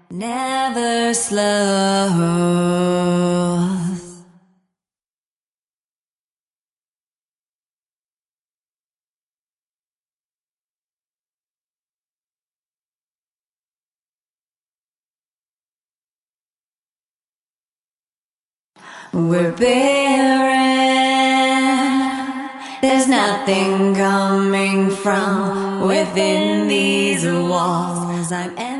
never slows. We're barren. There's nothing coming from within these walls. I'm empty.